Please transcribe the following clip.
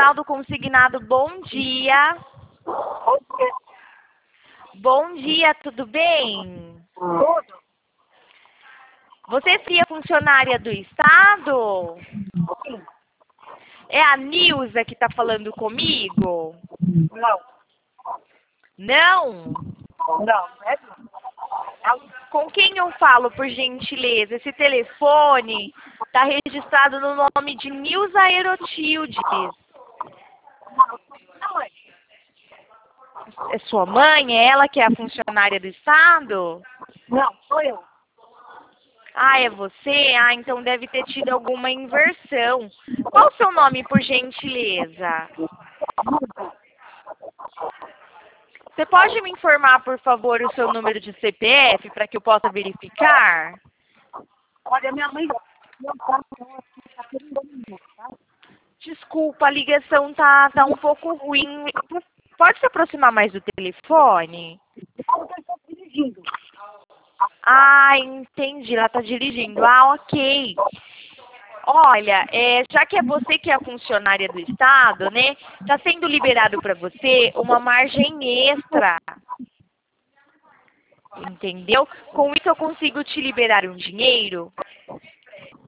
Saldo Consignado, bom dia. Bom dia, tudo bem? Tudo? Você seria funcionária do Estado? Sim. É a Nilza que está falando comigo? Não. Não? Não, é não. Com quem eu falo, por gentileza? Esse telefone está registrado no nome de Nilza Aerotildes. Não, mãe. É sua mãe? É ela que é a funcionária do Estado? Não, sou eu. Ah, é você? Ah, então deve ter tido alguma inversão. Qual o seu nome, por gentileza? Você pode me informar, por favor, o seu número de CPF para que eu possa verificar? Olha, minha mãe não tá aqui, tá querendo, tá? Desculpa, a ligação tá um pouco ruim. Pode se aproximar mais do telefone? Fala que eu estou dirigindo. Ah, entendi. Ela está dirigindo. Ah, ok. Olha, já que é você que é a funcionária do Estado, né? Está sendo liberado para você uma margem extra. Entendeu? Com isso eu consigo te liberar um dinheiro